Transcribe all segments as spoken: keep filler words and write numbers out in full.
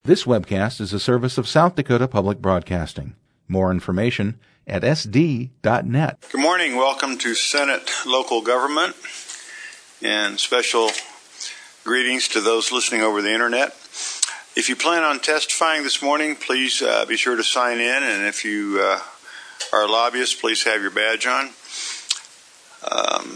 This webcast is a service of South Dakota Public Broadcasting. More information at s d dot net. Good morning. Welcome to Senate Local Government, and special greetings to those listening over the internet. If you plan on testifying this morning, please uh, be sure to sign in, and if you uh, are a lobbyist, please have your badge on. Um,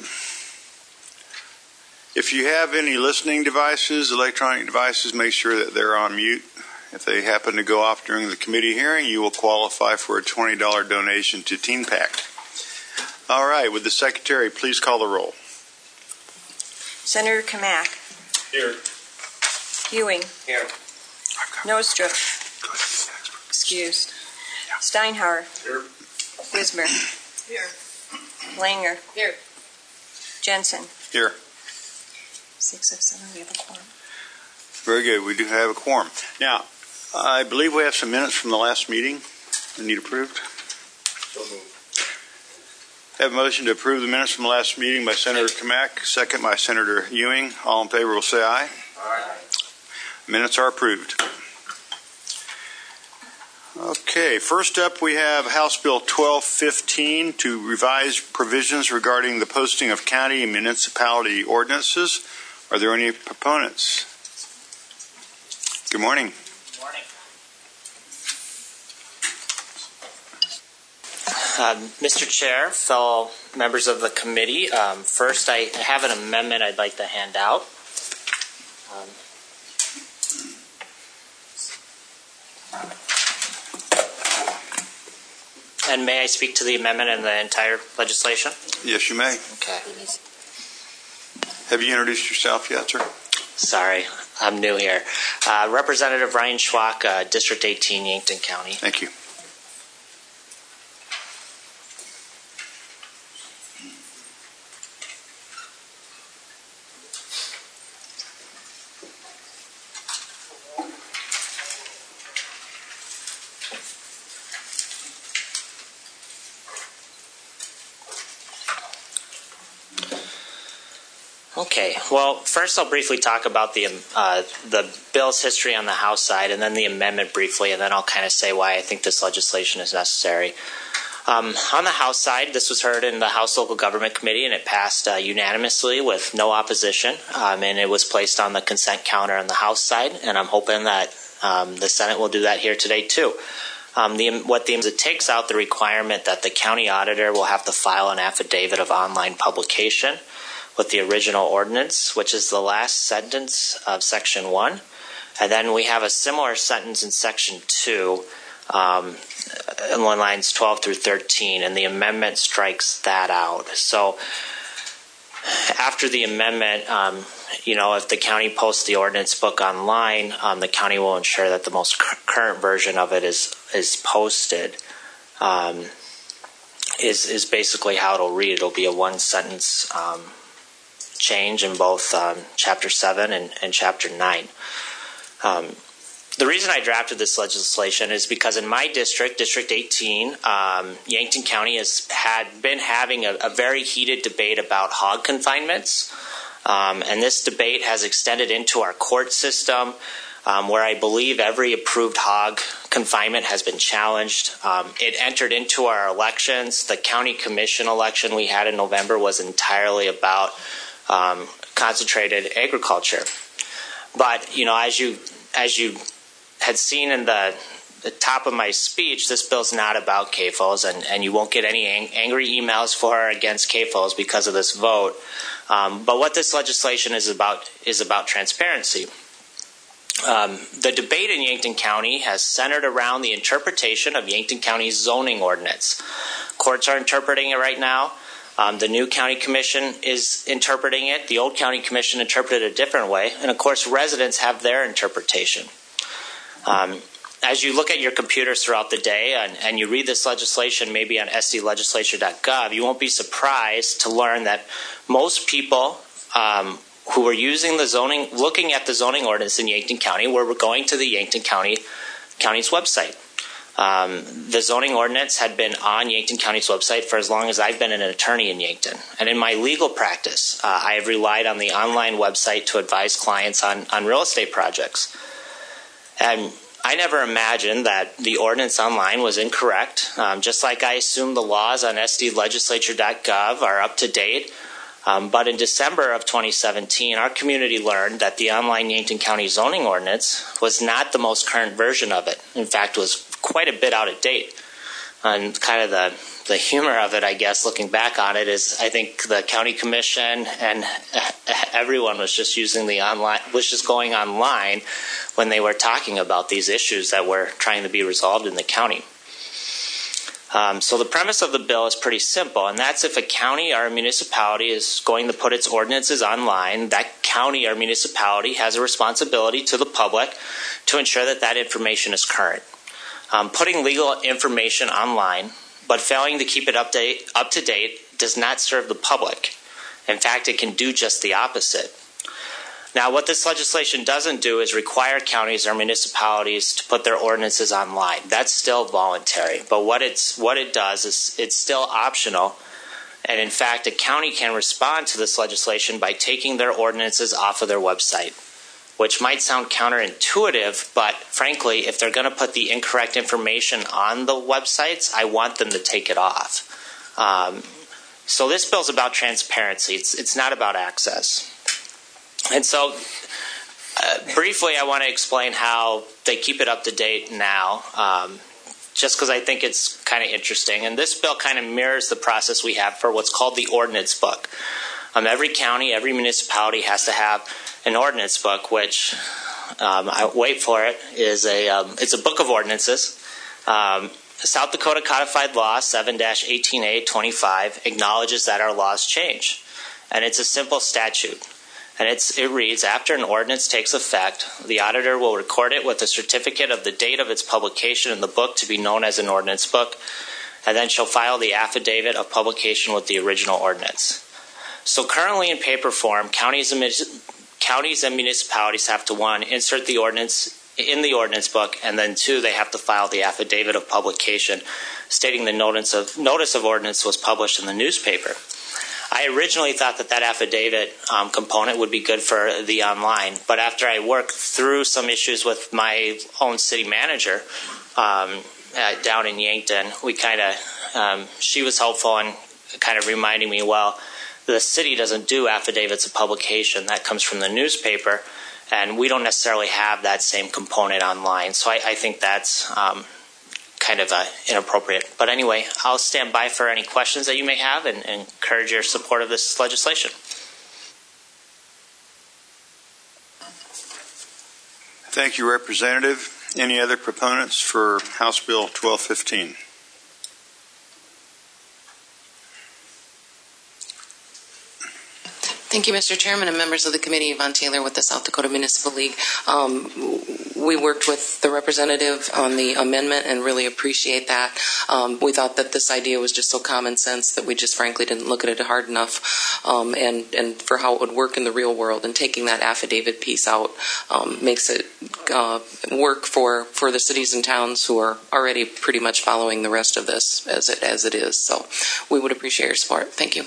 if you have any listening devices, electronic devices, make sure that they're on mute. If they happen to go off during the committee hearing, you will qualify for a twenty dollars donation to Teen Pact. All right, would the Secretary please call the roll? Senator Kamak. Here. Ewing. Here. Nostrup. Excused. Steinhauer. Here. Wismer. Here. Langer. Here. Jensen. Here. Six of seven, we have a quorum. Very good. We do have a quorum. Now, I believe we have some minutes from the last meeting that need approved. So moved. Have a motion to approve the minutes from the last meeting by Senator Kamak, second by Senator Ewing. All in favor will say aye. Aye. Minutes are approved. Okay, first up we have House Bill twelve fifteen to revise provisions regarding the posting of county and municipality ordinances. Are there any proponents? Good morning. Good morning. Uh, Mister Chair, fellow members of the committee, um, first I have an amendment I'd like to hand out. Um, and may I speak to the amendment and the entire legislation? Yes, you may. Okay. Have you introduced yourself yet, sir? Sorry, I'm new here. Uh, Representative Ryan Schwach, uh, District eighteen, Yankton County. Thank you. Okay, well, first I'll briefly talk about the uh, the bill's history on the House side, and then the amendment briefly, and then I'll kind of say why I think this legislation is necessary. Um, on the House side, this was heard in the House Local Government Committee, and it passed uh, unanimously with no opposition, um, and it was placed on the consent counter on the House side, and I'm hoping that um, the Senate will do that here today too. Um, the, what the, it takes out the requirement that the county auditor will have to file an affidavit of online publication with the original ordinance, which is the last sentence of Section one. And then we have a similar sentence in Section two, um, in lines twelve through thirteen, and the amendment strikes that out. So after the amendment, um, you know, if the county posts the ordinance book online, um, the county will ensure that the most cu- current version of it is is posted. Um, is is basically how it'll read. It'll be a one sentence um, change in both um, Chapter seven and, and Chapter nine. Um, the reason I drafted this legislation is because in my district, District eighteen, um, Yankton County has had been having a, a very heated debate about hog confinements. Um, and this debate has extended into our court system, um, where I believe every approved hog confinement has been challenged. Um, it entered into our elections. The county commission election we had in November was entirely about Um, concentrated agriculture. But, you know, as you as you had seen in the, the top of my speech, this bill's not about C A F Os, and, and you won't get any ang- angry emails for or against C A F Os because of this vote. Um, but what this legislation is about is about transparency. Um, the debate in Yankton County has centered around the interpretation of Yankton County's zoning ordinance. Courts are interpreting it right now. Um, the new county commission is interpreting it. The old county commission interpreted it a different way. And, of course, residents have their interpretation. Um, as you look at your computers throughout the day and, and you read this legislation maybe on s d legislature dot gov, you won't be surprised to learn that most people um, who were using the zoning, looking at the zoning ordinance in Yankton County were going to the Yankton County county's website. Um, the zoning ordinance had been on Yankton County's website for as long as I've been an attorney in Yankton. And in my legal practice, uh, I have relied on the online website to advise clients on, on real estate projects. And I never imagined that the ordinance online was incorrect, um, just like I assume the laws on S D legislature dot gov are up to date. Um, but in December of twenty seventeen, our community learned that the online Yankton County zoning ordinance was not the most current version of it. In fact, was quite a bit out of date. And kind of the, the humor of it, I guess, looking back on it, is I think the county commission and everyone was just using the online, was just going online when they were talking about these issues that were trying to be resolved in the county. Um, so the premise of the bill is pretty simple, and that's if a county or a municipality is going to put its ordinances online, that county or municipality has a responsibility to the public to ensure that that information is current. Um, putting legal information online, but failing to keep it up to, up to date, does not serve the public. In fact, it can do just the opposite. Now, what this legislation doesn't do is require counties or municipalities to put their ordinances online. That's still voluntary. But what it's what it does is it's still optional. And in fact, a county can respond to this legislation by taking their ordinances off of their website, which might sound counterintuitive, but frankly, if they're going to put the incorrect information on the websites, I want them to take it off. Um, so this bill's about transparency. It's, it's not about access. And so, uh, briefly, I want to explain how they keep it up to date now, um, just because I think it's kind of interesting. And this bill kind of mirrors the process we have for what's called the ordinance book. Um, every county, every municipality has to have an ordinance book, which, um, I wait for it, is a um, it's a book of ordinances. Um, South Dakota Codified Law seven dash eighteen A twenty-five acknowledges that our laws change, and it's a simple statute. And it's, it reads, after an ordinance takes effect, the auditor will record it with a certificate of the date of its publication in the book to be known as an ordinance book, and then shall file the affidavit of publication with the original ordinance. So currently in paper form, counties and, counties and municipalities have to, one, insert the ordinance in the ordinance book, and then two, they have to file the affidavit of publication stating the notice of, notice of ordinance was published in the newspaper. I originally thought that that affidavit um, component would be good for the online, but after I worked through some issues with my own city manager um, uh, down in Yankton, we kind of, um, she was helpful in kind of reminding me, well, the city doesn't do affidavits of publication. That comes from the newspaper, and we don't necessarily have that same component online. So I, I think that's um, kind of uh, inappropriate. But anyway, I'll stand by for any questions that you may have and, and encourage your support of this legislation. Thank you, Representative. Any other proponents for House Bill twelve fifteen? Thank you, Mister Chairman and members of the committee. Yvonne Taylor with the South Dakota Municipal League. Um, we worked with the representative on the amendment and really appreciate that. Um, we thought that this idea was just so common sense that we just frankly didn't look at it hard enough um, and, and for how it would work in the real world. And taking that affidavit piece out um, makes it uh, work for, for the cities and towns who are already pretty much following the rest of this as it, as it is. So we would appreciate your support. Thank you.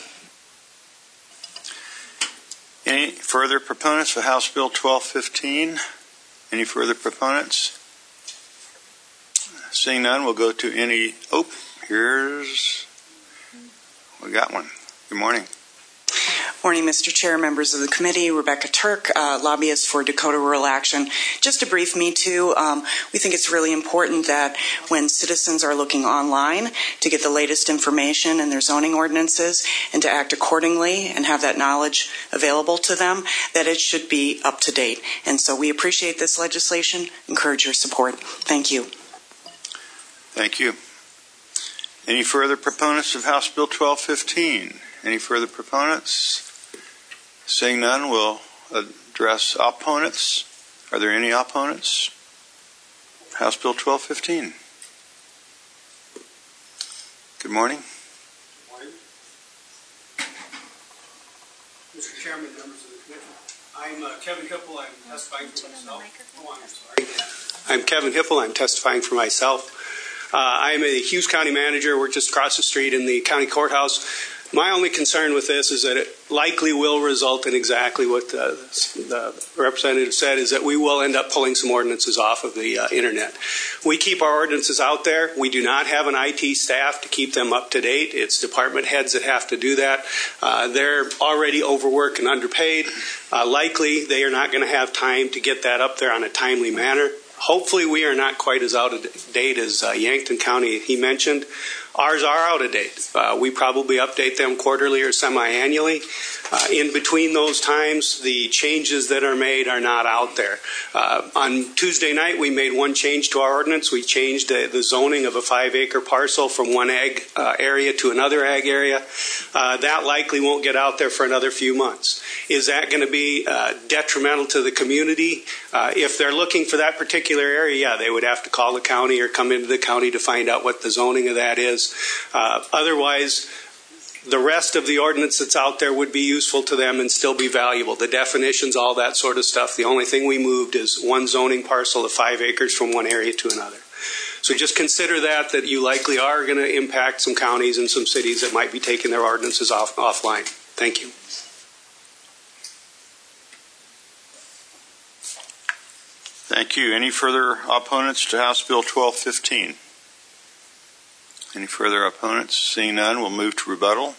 Any further proponents for House Bill twelve fifteen? Any further proponents? Seeing none, we'll go to any. Oh, here's. We got one. Good morning. Morning, Mister Chair, members of the committee. Rebecca Turk, uh, lobbyist for Dakota Rural Action. Just a brief me too. Um, we think it's really important that when citizens are looking online to get the latest information in their zoning ordinances and to act accordingly and have that knowledge available to them, that it should be up to date. And so we appreciate this legislation. Encourage your support. Thank you. Thank you. Any further proponents of House Bill twelve fifteen? Any further proponents? Seeing none, we'll address opponents. Are there any opponents? House Bill twelve fifteen. Good morning. Good morning. Mister Chairman, members of the commission. I'm uh, Kevin Hippel. I'm testifying for myself. Oh, I'm sorry. I'm Kevin Hippel. I'm testifying for myself. Uh, I'm a Hughes County manager. We're just across the street in the county courthouse. My only concern with this is that it likely will result in exactly what the, the representative said, is that we will end up pulling some ordinances off of the uh, internet. We keep our ordinances out there. We do not have an I T staff to keep them up to date. It's department heads that have to do that. Uh, they're already overworked and underpaid. Uh, likely they are not going to have time to get that up there on a timely manner. Hopefully we are not quite as out of date as uh, Yankton County he mentioned. Ours are out of date. Uh, we probably update them quarterly or semi-annually. Uh, in between those times, the changes that are made are not out there. Uh, on Tuesday night, we made one change to our ordinance. We changed uh, the zoning of a five-acre parcel from one ag uh, area to another ag area. Uh, that likely won't get out there for another few months. Is that going to be uh, detrimental to the community? Uh, if they're looking for that particular area, yeah, they would have to call the county or come into the county to find out what the zoning of that is. Uh, otherwise, the rest of the ordinance that's out there would be useful to them and still be valuable. The definitions, all that sort of stuff. The only thing we moved is one zoning parcel of five acres from one area to another. So just consider that, that you likely are going to impact some counties and some cities that might be taking their ordinances off, offline. Thank you. Thank you. Any further opponents to House Bill twelve fifteen? Any further opponents? Seeing none, we'll move to rebuttal.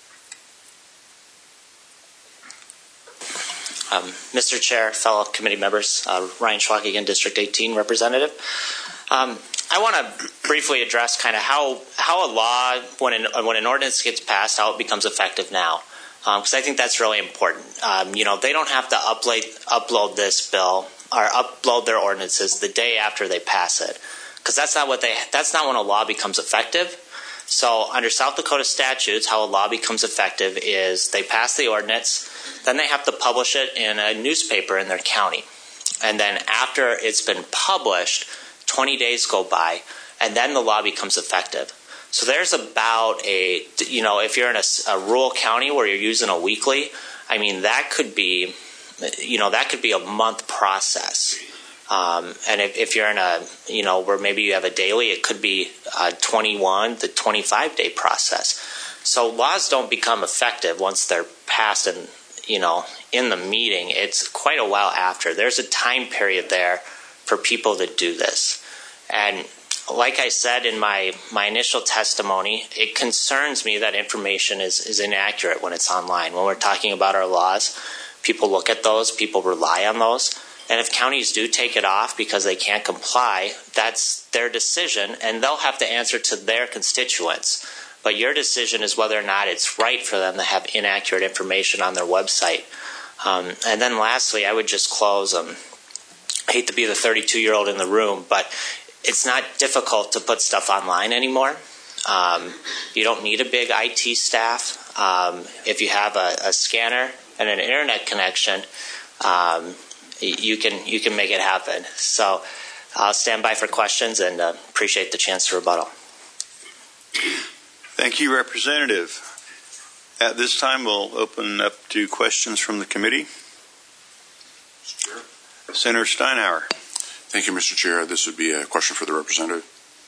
Um, Mister Chair, fellow committee members, uh, Ryan Schwackigan, District eighteen representative. Um, I want to briefly address kind of how how a law, when an, when an ordinance gets passed, how it becomes effective now, because um, I think that's really important. Um, you know, they don't have to upload upload this bill or upload their ordinances the day after they pass it, because that's not what they that's not when a law becomes effective. So under South Dakota statutes, how a law becomes effective is they pass the ordinance, then they have to publish it in a newspaper in their county, and then after it's been published, twenty days go by, and then the law becomes effective. So there's about a, you know, if you're in a, a rural county where you're using a weekly, I mean, that could be, you know, that could be a month process. Um, and if, if you're in a, you know, where maybe you have a daily, it could be a twenty-one to twenty-five day process. So laws don't become effective once they're passed and, you know, in the meeting. It's quite a while after. There's a time period there for people to do this. And like I said in my, my initial testimony, it concerns me that information is, is inaccurate when it's online. When we're talking about our laws, people look at those, people rely on those. And if counties do take it off because they can't comply, that's their decision, and they'll have to answer to their constituents. But your decision is whether or not it's right for them to have inaccurate information on their website. Um, and then lastly, I would just close. Um, I hate to be the thirty-two-year-old in the room, but it's not difficult to put stuff online anymore. Um, you don't need a big I T staff. Um, if you have a, a scanner and an internet connection, um, you can you can make it happen. So I'll stand by for questions and uh, appreciate the chance to rebuttal. Thank you, Representative. At this time, we'll open up to questions from the committee. Senator Steinhauer. Thank you, Mister Chair. This would be a question for the representative.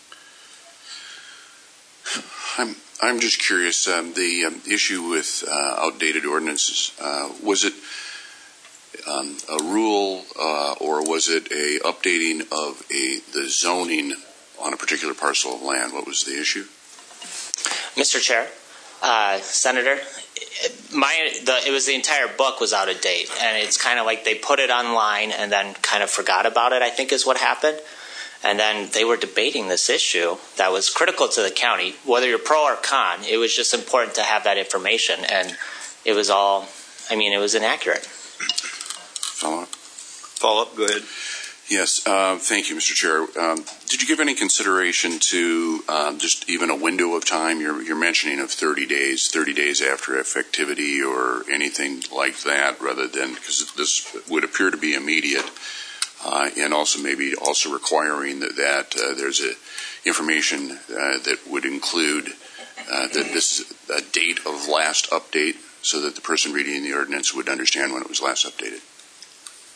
I'm I'm just curious. Um, the um, issue with uh, outdated ordinances, uh, was it um, a rule uh, or was it a updating of a the zoning on a particular parcel of land? What was the issue? Mister Chair, uh, Senator, my the, it was the entire book was out of date, and it's kind of like they put it online and then kind of forgot about it, I think is what happened. And then they were debating this issue that was critical to the county, whether you're pro or con. It was just important to have that information, and it was all, I mean, it was inaccurate. Follow up? Follow up, go ahead. Yes, uh, thank you, Mister Chair. Um, did you give any consideration to um, just even a window of time? You're, you're mentioning of thirty days, thirty days after effectivity or anything like that, rather than, because this would appear to be immediate, uh, and also maybe also requiring that, that uh, there's a information uh, that would include uh, that this is a date of last update, so that the person reading the ordinance would understand when it was last updated.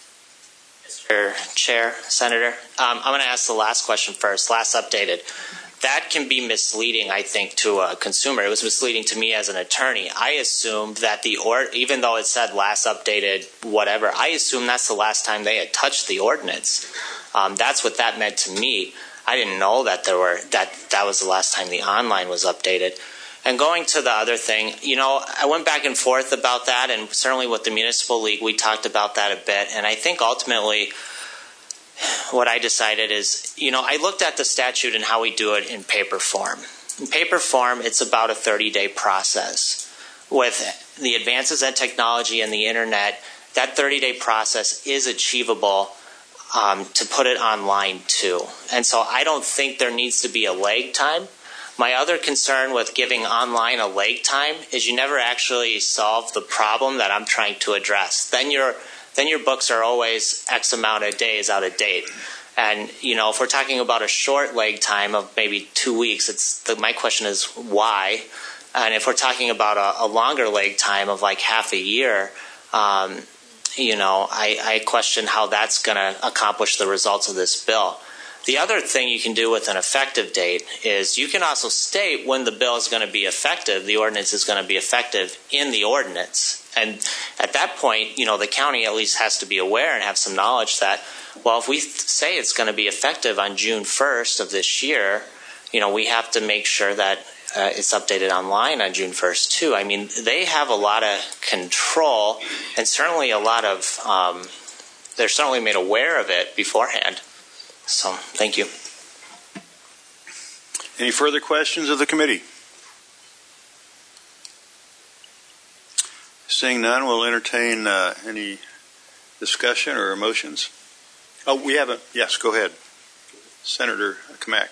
Mister Chair, Senator, um, I'm going to ask the last question first. Last updated. that can be misleading, I think, to a consumer. It was misleading to me as an attorney. I assumed that the or even though it said last updated whatever, I assumed that's the last time they had touched the ordinance. Um, that's what that meant to me. I didn't know that there were that that was the last time the online was updated. And going to the other thing, you know, I went back and forth about that, and certainly with the Municipal League, we talked about that a bit. And I think ultimately what I decided is, you know, I looked at the statute and how we do it in paper form. In paper form, it's about a thirty-day process. With the advances in technology and the internet, that thirty-day process is achievable um, to put it online too. And so I don't think there needs to be a lag time. My other concern with giving online a lag time is you never actually solve the problem that I'm trying to address. Then your then your books are always X amount of days out of date. And you know, if we're talking about a short lag time of maybe two weeks, it's the, my question is why? And if we're talking about a, a longer lag time of like half a year, um, you know, I, I question how that's going to accomplish the results of this bill. The other thing you can do with an effective date is you can also state when the bill is going to be effective, the ordinance is going to be effective in the ordinance. And at that point, you know, the county at least has to be aware and have some knowledge that, well, if we th- say it's going to be effective on June first of this year, you know, we have to make sure that uh, it's updated online on June first too. I mean, they have a lot of control and certainly a lot of, um, they're certainly made aware of it beforehand. So, thank you. Any further questions of the committee? Seeing none, we'll entertain uh, any discussion or motions. Oh, we haven't. Yes, go ahead. Senator Kamak.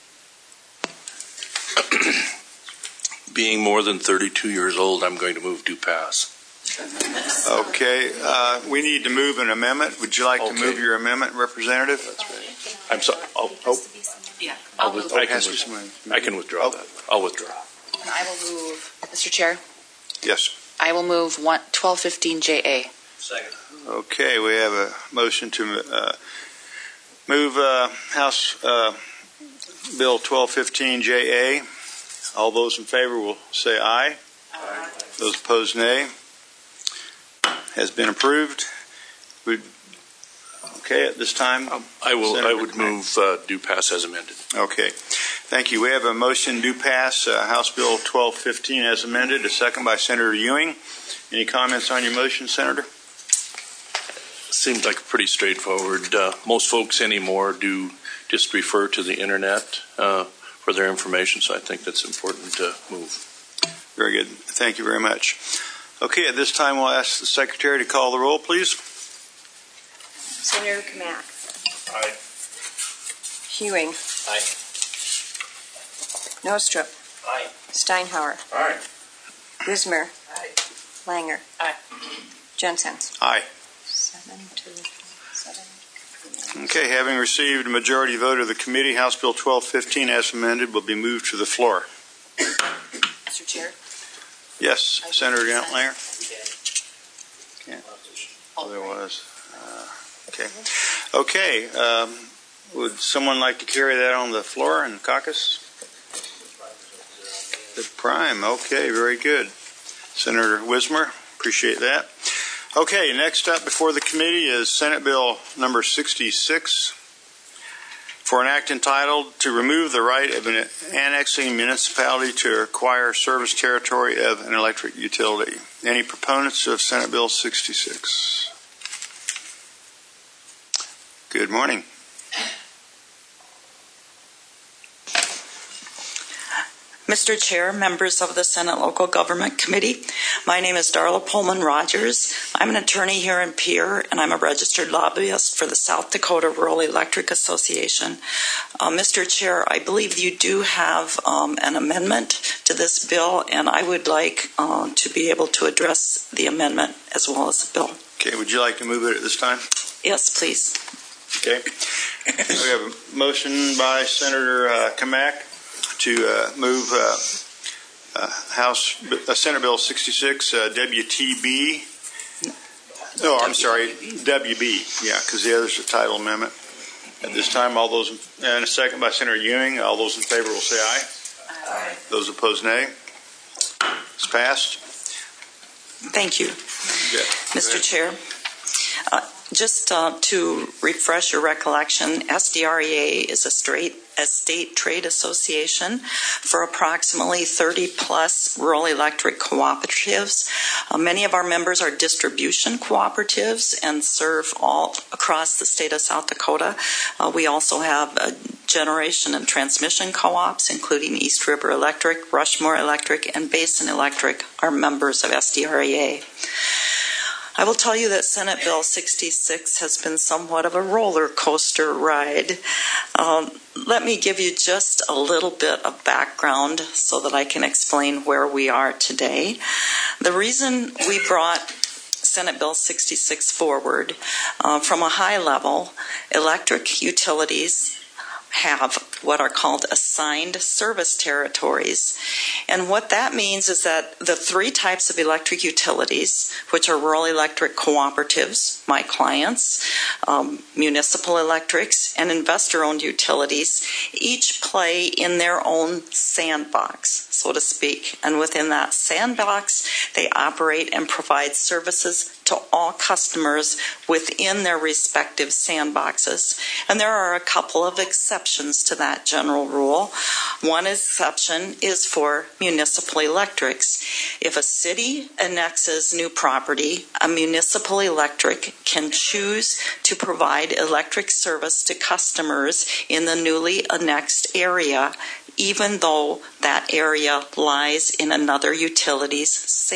Being more than thirty-two years old, I'm going to move do pass. Okay. Uh, we need to move an amendment. Would you like okay. to move your amendment, Representative? That's right. I'm sorry. Oh, oh. Yeah. I'll I'll with, I, can with, I can withdraw oh. that. I'll withdraw. And I will move, Mister Chair. Yes. I will move twelve fifteen J A. Second. Okay, we have a motion to uh, move uh, House uh, Bill twelve fifteen J A. All those in favor will say aye. Aye. Those opposed, nay. Has been approved. Would Okay, at this time, um, I will. Senator I would McConnell. move uh, do pass as amended. Okay, thank you. We have a motion do pass uh, House Bill twelve fifteen as amended. A second by Senator Ewing. Any comments on your motion, Senator? Seems like pretty straightforward. Uh, most folks anymore do just refer to the internet uh, for their information, so I think that's important to move. Very good. Thank you very much. Okay, at this time, we'll ask the Secretary to call the roll, please. Senator Kamak. Aye. Hewing. Aye. Nostrup. Aye. Steinhauer. Aye. Wismer. Aye. Langer. Aye. Jensen. Aye. Seven to seven. Okay, having received a majority vote of the committee, House Bill twelve fifteen as amended will be moved to the floor. Mister Chair. Yes, Senator Langer. Okay. Oh, there was. Uh, okay. Okay. Um, would someone like to carry that on the floor in the caucus? The prime. Okay, very good. Senator Wismer, appreciate that. Okay, next up before the committee is Senate Bill number sixty-six for an act entitled to remove the right of an annexing municipality to acquire service territory of an electric utility. Any proponents of Senate Bill sixty-six? Good morning. Mister Chair, members of the Senate Local Government Committee, my name is Darla Pullman Rogers. I'm an attorney here in Pierre, and I'm a registered lobbyist for the South Dakota Rural Electric Association. Uh, Mister Chair, I believe you do have um, an amendment to this bill, and I would like uh, to be able to address the amendment as well as the bill. Okay, would you like to move it at this time? Yes, please. Okay. We have a motion by Senator uh, Kamak to uh, move uh, uh, House uh, Senate Bill sixty-six uh, W T B. No, I'm sorry, W B. Yeah, because the other's a title amendment. At this time, all those, and a second by Senator Ewing, all those in favor will say aye. Aye. Those opposed, nay. It's passed. Thank you, Yeah. Mister Chair. Uh, just uh, to refresh your recollection, S D R E A is a straight a state trade association for approximately thirty plus rural electric cooperatives. Uh, many of our members are distribution cooperatives and serve all across the state of South Dakota. Uh, we also have uh, generation and transmission co-ops, including East River Electric, Rushmore Electric, and Basin Electric are members of S D R E A. I will tell you that Senate Bill sixty-six has been somewhat of a roller coaster ride. Um, let me give you just a little bit of background so that I can explain where we are today. The reason we brought Senate Bill sixty-six forward, uh, from a high level, electric utilities have what are called assigned service territories. And what that means is that the three types of electric utilities, which are rural electric cooperatives, my clients, um, municipal electrics, and investor-owned utilities, each play in their own sandbox, so to speak. And within that sandbox, they operate and provide services to all customers within their respective sandboxes. And there are a couple of exceptions to that general rule. One exception is for municipal electrics. If a city annexes new property, a municipal electric can choose to provide electric service to customers in the newly annexed area, even though that area lies in another utility's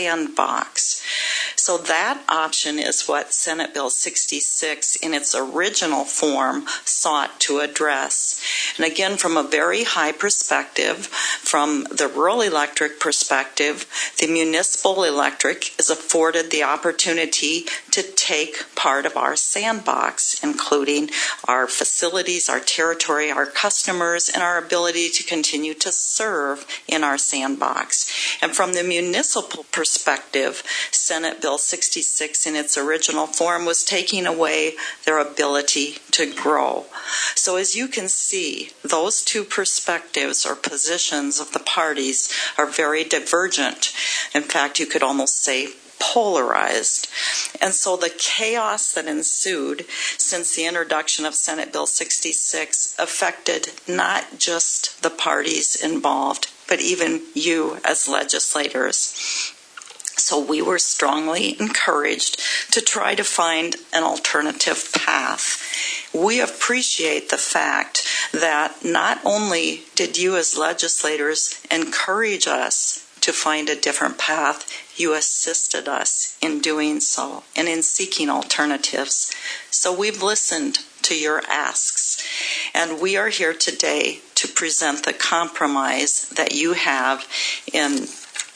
sandbox. So that option is what Senate Bill sixty-six in its original form sought to address. And again, from a very high perspective, from the rural electric perspective, the municipal electric is afforded the opportunity to take part of our sandbox, including our facilities, our territory, our customers, and our ability to continue to serve in our sandbox. And from the municipal perspective, Senate Bill sixty-six in its original form was taking away their ability to grow. So as you can see, those two perspectives or positions of the parties are very divergent. In fact, you could almost say polarized. And so the chaos that ensued since the introduction of Senate Bill sixty-six affected not just the parties involved, but even you as legislators. So we were strongly encouraged to try to find an alternative path. We appreciate the fact that not only did you as legislators encourage us to find a different path, you assisted us in doing so and in seeking alternatives. So we've listened to your asks, and we are here today to present the compromise that you have in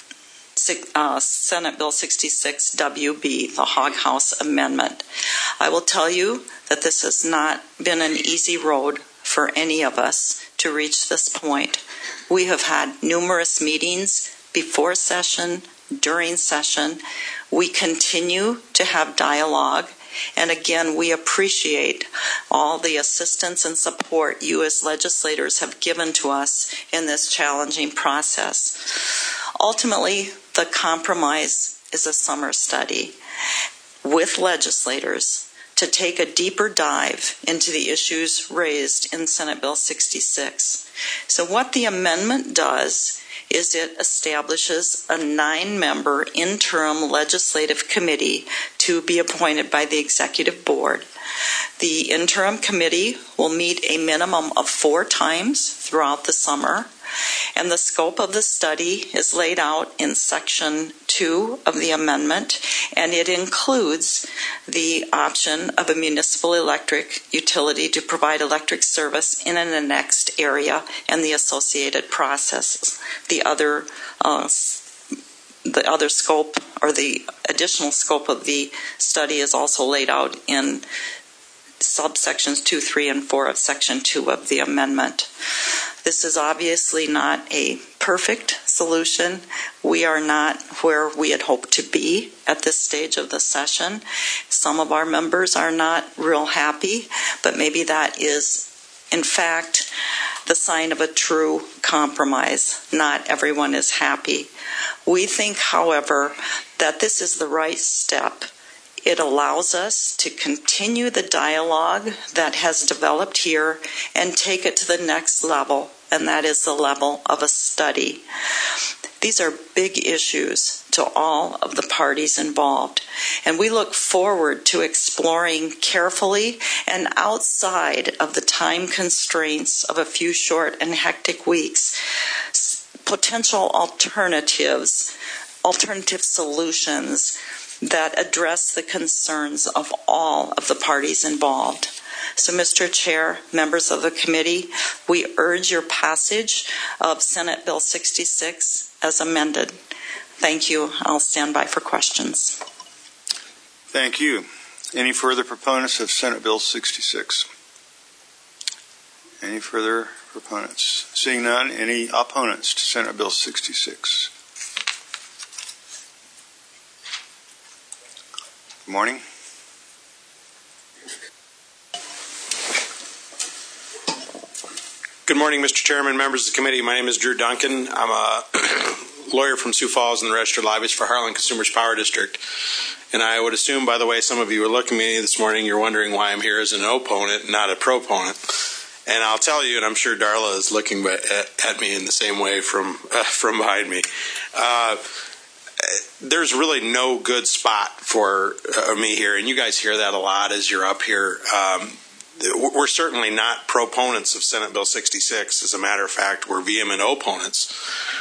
Uh, Senate Bill sixty-six W B, the Hog House Amendment. I will tell you that this has not been an easy road for any of us to reach this point. We have had numerous meetings before session, during session. We continue to have dialogue. And again, we appreciate all the assistance and support you as legislators have given to us in this challenging process. Ultimately, the compromise is a summer study with legislators to take a deeper dive into the issues raised in Senate Bill sixty-six. So what the amendment does is it establishes a nine-member interim legislative committee to be appointed by the executive board. The interim committee will meet a minimum of four times throughout the summer, and the scope of the study is laid out in section two of the amendment, and it includes the option of a municipal electric utility to provide electric service in an annexed area and the associated processes. The other uh, the other scope or the additional scope of the study is also laid out in subsections two, three, and four of section two of the amendment. This is obviously not a perfect solution. We are not where we had hoped to be at this stage of the session. Some of our members are not real happy, but maybe that is, in fact, the sign of a true compromise. Not everyone is happy. We think, however, that this is the right step. It allows us to continue the dialogue that has developed here and take it to the next level, and that is the level of a study. These are big issues to all of the parties involved, and we look forward to exploring carefully and outside of the time constraints of a few short and hectic weeks potential alternatives, alternative solutions that address the concerns of all of the parties involved. So, Mister Chair, members of the committee, we urge your passage of Senate Bill sixty-six as amended. Thank you. I'll stand by for questions. Thank you. Any further proponents of Senate Bill sixty-six? Any further proponents? Seeing none, any opponents to Senate Bill sixty-six? Good morning. Good morning, Mister Chairman, members of the committee. My name is Drew Duncan. I'm a lawyer from Sioux Falls and the registered lobbyist for Harlan Consumers Power District. And I would assume, by the way, some of you are looking at me this morning, you're wondering why I'm here as an opponent, not a proponent. And I'll tell you, and I'm sure Darla is looking at me in the same way from uh, from behind me. Uh, there's really no good spot for uh, me here, and you guys hear that a lot as you're up here. Um, we're certainly not proponents of Senate Bill sixty-six. As a matter of fact, we're vehement opponents.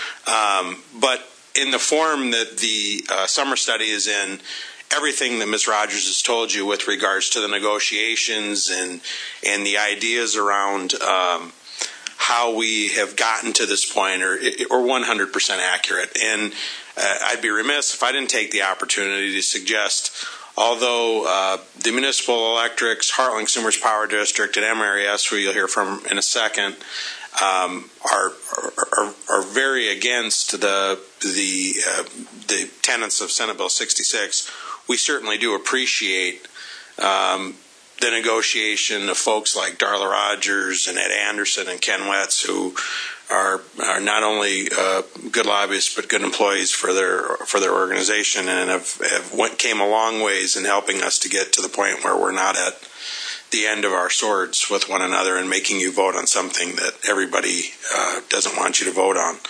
Um, but in the form that the uh, summer study is in, everything that Miz Rogers has told you with regards to the negotiations and and the ideas around um, how we have gotten to this point are, are one hundred percent accurate. And uh, I'd be remiss if I didn't take the opportunity to suggest, although uh, the municipal electrics, Harlan Consumers Power District, and M R A S, who you'll hear from in a second, um, are, are are very against the the uh, the tenets of Senate Bill sixty-six, we certainly do appreciate um, the negotiation of folks like Darla Rogers and Ed Anderson and Ken Wetz, who are are not only uh, good lobbyists but good employees for their for their organization, and have, have went, came a long ways in helping us to get to the point where we're not at the end of our swords with one another and making you vote on something that everybody uh, doesn't want you to vote on.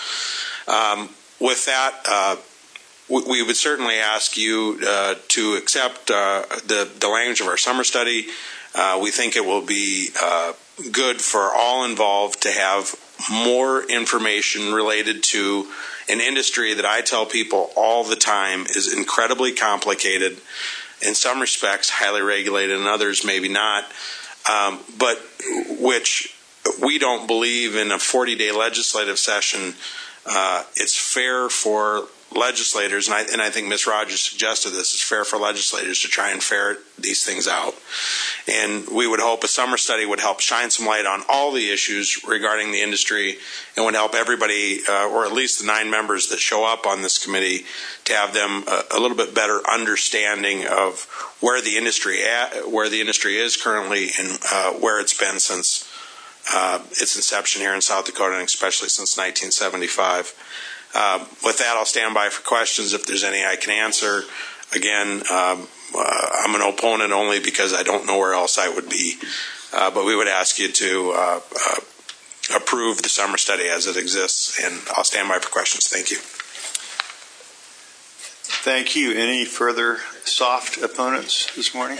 Um, with that, uh, we, we would certainly ask you uh, to accept uh, the, the language of our summer study. Uh, we think it will be uh, good for all involved to have more information related to an industry that I tell people all the time is incredibly complicated, in some respects highly regulated, in others maybe not, um, but which we don't believe in a forty-day legislative session uh, it's fair for legislators, and I, and I think Miz Rogers suggested this, it's fair for legislators to try and ferret these things out. And we would hope a summer study would help shine some light on all the issues regarding the industry and would help everybody, uh, or at least the nine members that show up on this committee, to have them a, a little bit better understanding of where the industry at, where the industry is currently, and uh, where it's been since uh, its inception here in South Dakota, and especially since nineteen seventy-five. Uh, with that, I'll stand by for questions if there's any I can answer. Again, um, uh, I'm an opponent only because I don't know where else I would be. Uh, but we would ask you to uh, uh, approve the summer study as it exists, and I'll stand by for questions. Thank you. Thank you. Any further soft opponents this morning?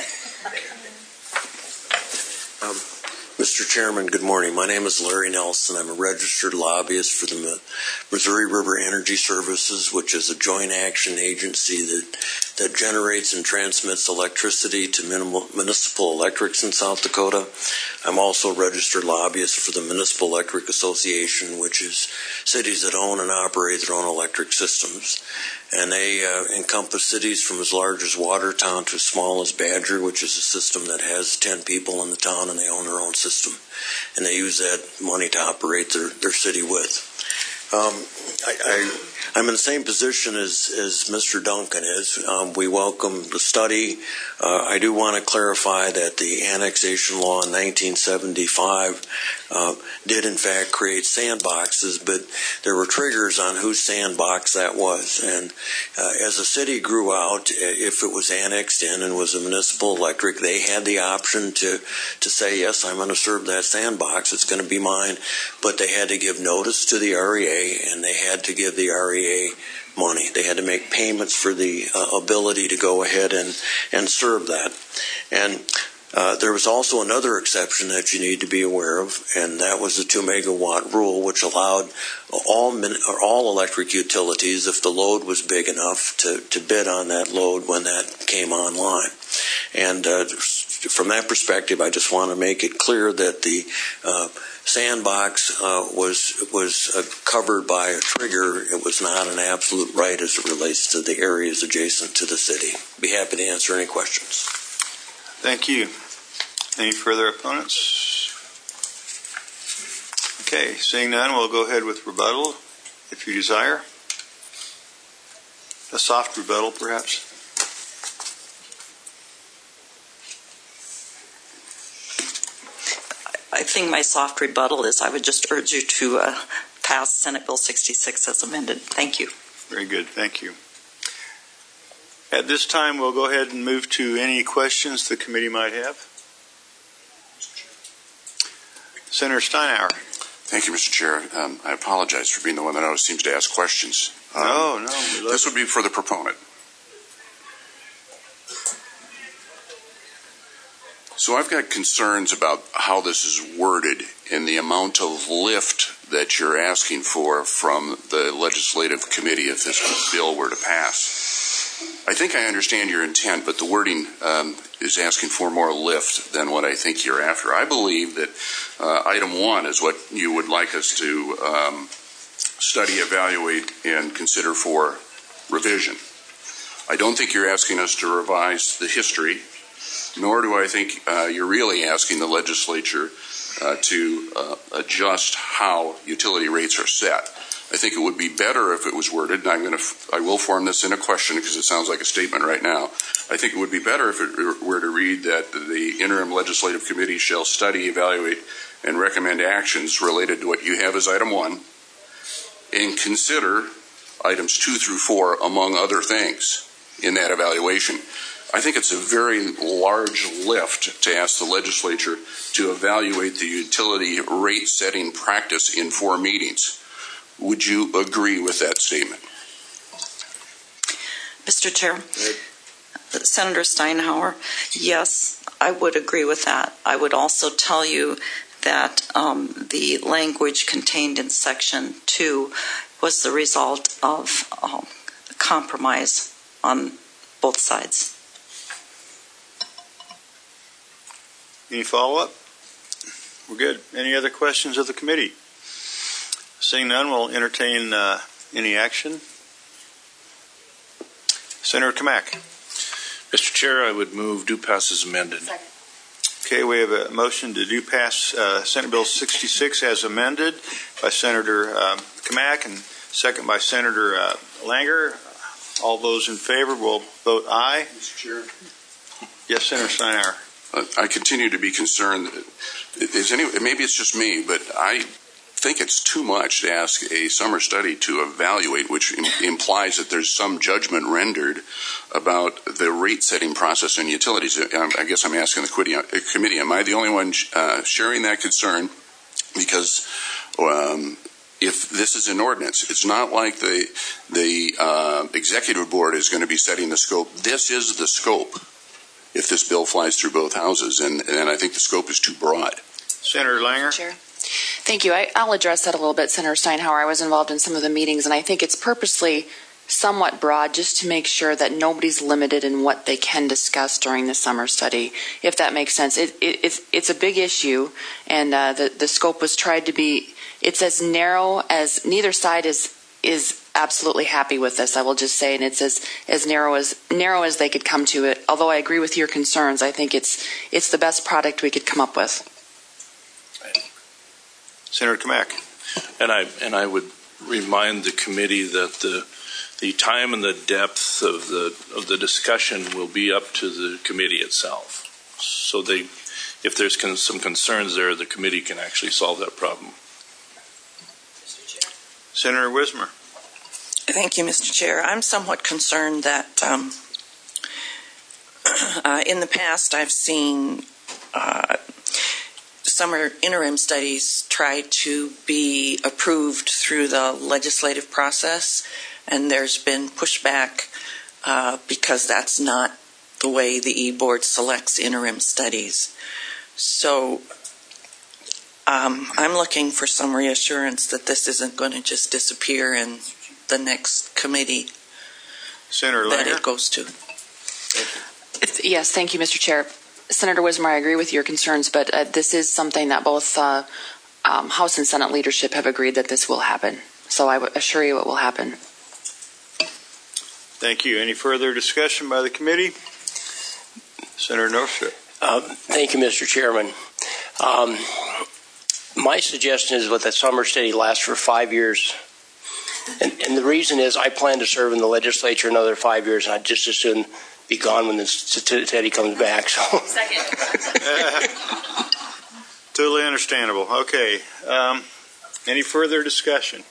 Um, Mister Chairman, good morning. My name is Larry Nelson. I'm a registered lobbyist for the Missouri River Energy Services, which is a joint action agency that, that generates and transmits electricity to minimal, municipal electrics in South Dakota. I'm also a registered lobbyist for the Municipal Electric Association, which is cities that own and operate their own electric systems. And they uh, encompass cities from as large as Watertown to as small as Badger, which is a system that has ten people in the town and they own their own system. And they use that money to operate their, their city with. Um, I, I, I'm in the same position as, as Mister Duncan is. Um, we welcome the study. Uh, I do want to clarify that the annexation law in nineteen seventy-five uh, did in fact create sandboxes, but there were triggers on whose sandbox that was. And uh, as the city grew out, if it was annexed in and was a municipal electric, they had the option to, to say, yes, I'm going to serve that sandbox. It's going to be mine. But they had to give notice to the R E A, and they had to give the R E A money. They had to make payments for the uh, ability to go ahead and, and serve that. And uh, there was also another exception that you need to be aware of, and that was the two megawatt rule, which allowed all min- or all electric utilities, if the load was big enough, to, to bid on that load when that came online. And uh, from that perspective, I just want to make it clear that the uh, sandbox uh, was was uh, covered by a trigger. It was not an absolute right as it relates to the areas adjacent to the city. Be happy to answer any questions. Thank you. Any further opponents? Okay, seeing none, we'll go ahead with rebuttal, if you desire. A soft rebuttal, perhaps. I think my soft rebuttal is I would just urge you to uh, pass Senate Bill sixty-six as amended. Thank you. Very good. Thank you. At this time, we'll go ahead and move to any questions the committee might have. Senator Steinhauer. Thank you, Mister Chair. Um, I apologize for being the one that always seems to ask questions. Um, no, no. This would be for the proponent. So I've got concerns about how this is worded and the amount of lift that you're asking for from the legislative committee if this bill were to pass. I think I understand your intent, but the wording um, is asking for more lift than what I think you're after. I believe that uh, item one is what you would like us to um, study, evaluate, and consider for revision. I don't think you're asking us to revise the history, nor do I think uh, you're really asking the legislature uh, to uh, adjust how utility rates are set. I think it would be better if it was worded, and I'm going to, I will form this in a question because it sounds like a statement right now. I think it would be better if it were to read that the interim legislative committee shall study, evaluate, and recommend actions related to what you have as item one, and consider items two through four, among other things, in that evaluation. I think it's a very large lift to ask the legislature to evaluate the utility rate setting practice in four meetings. Would you agree with that statement? Mister Chair, Senator Steinhauer, yes, I would agree with that. I would also tell you that um, the language contained in Section two was the result of um, compromise on both sides. Any follow-up? We're good. Any other questions of the committee? Seeing none, we'll entertain uh, any action. Senator Kamak. Mister Chair, I would move do pass as amended. Second. Okay, we have a motion to do pass uh, Senate Bill sixty-six as amended by Senator um, Kamak and second by Senator uh, Langer. All those in favor will vote aye. Mister Chair. Yes, Senator Steinhauer. Uh, I continue to be concerned. Is any, maybe it's just me, but I think it's too much to ask a summer study to evaluate, which im- implies that there's some judgment rendered about the rate setting process in utilities. I, I guess I'm asking the committee, am I the only one uh, sharing that concern? Because um, if this is an ordinance, it's not like the, the uh, executive board is going to be setting the scope. This is the scope if this bill flies through both houses, and, and I think the scope is too broad. Senator Langer. Chair. Thank you. I, I'll address that a little bit, Senator Steinhauer. I was involved in some of the meetings, and I think it's purposely somewhat broad just to make sure that nobody's limited in what they can discuss during the summer study, if that makes sense. It, it, it's, it's a big issue, and uh, the, the scope was tried to be, it's as narrow as, neither side is is absolutely happy with this, I will just say, and it's as, as narrow as narrow as they could come to it. Although I agree with your concerns, I think it's it's the best product we could come up with. Senator Kamak. And I and I would remind the committee that the the time and the depth of the of the discussion will be up to the committee itself. So they, if there's con- some concerns there, the committee can actually solve that problem. Senator Wismer. Thank you, Mister Chair. I'm somewhat concerned that um, uh, in the past I've seen uh, summer interim studies try to be approved through the legislative process, and there's been pushback uh, because that's not the way the E-Board selects interim studies. So um, I'm looking for some reassurance that this isn't going to just disappear in the next committee Senator that Langer. it goes to. It's, yes, thank you, Mister Chair. Senator Wismer, I agree with your concerns, but uh, this is something that both uh, um, House and Senate leadership have agreed that this will happen. So I w- assure you it will happen. Thank you. Any further discussion by the committee? Senator Northrup. Uh, thank you, Mister Chairman. Um, my suggestion is that the summer study lasts for five years. And, and the reason is I plan to serve in the legislature another five years, and I'd just as soon be gone when the study comes back. So. Second. Totally understandable. Okay. Um, any further discussion?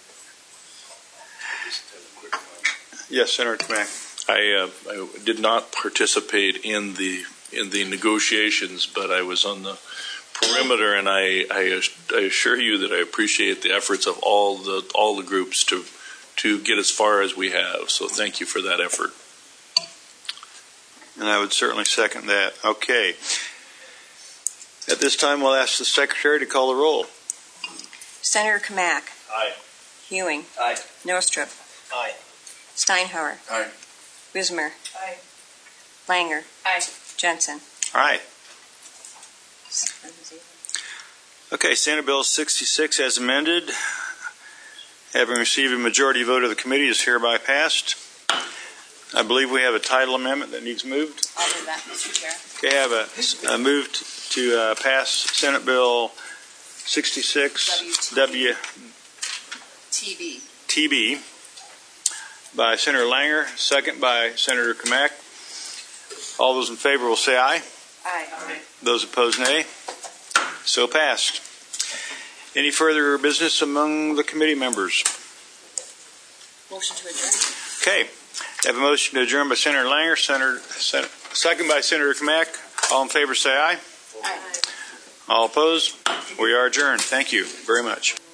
Yes, Senator Kamak. I, uh, I did not participate in the in the negotiations, but I was on the perimeter, and I, I, I assure you that I appreciate the efforts of all the all the groups to to get as far as we have. So thank you for that effort. And I would certainly second that. Okay. At this time, we'll ask the Secretary to call the roll. Senator Kamak. Aye. Ewing. Aye. Northrup. Aye. Steinhauer. Aye. Wismer. Aye. Langer. Aye. Jensen. All right. Okay, Senate Bill sixty-six as amended, having received a majority vote of the committee, is hereby passed. I believe we have a title amendment that needs moved. I'll move that, Mister Chair. Okay, I have a, a move to uh, pass Senate Bill sixty-six W T B. T B by Senator Langer, second by Senator Kamak. All those in favor will say aye. Aye. Aye. Those opposed, nay. So passed. Any further business among the committee members? Motion to adjourn. Okay. I have a motion to adjourn by Senator Langer, Senator, Sen- second by Senator Kamak. All in favor say aye. Aye. All opposed? We are adjourned. Thank you very much.